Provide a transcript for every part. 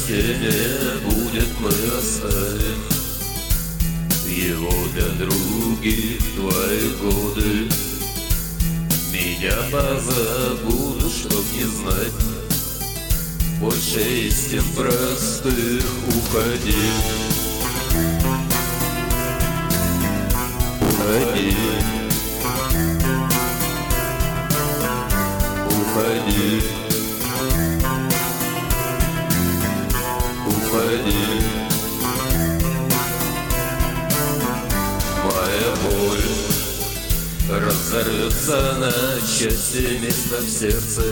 счастья не будет, мы оставим его для других. Твои годы меня позабудут, чтоб не знать больше истин простых. Уходи, уходи, уходи, уходи. Моя боль разорвется на части, места в сердце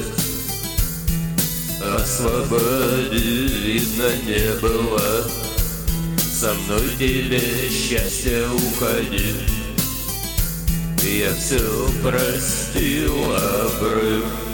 освободи, видно, не было со мной тебе счастья. Уходи, я все простил, обрыв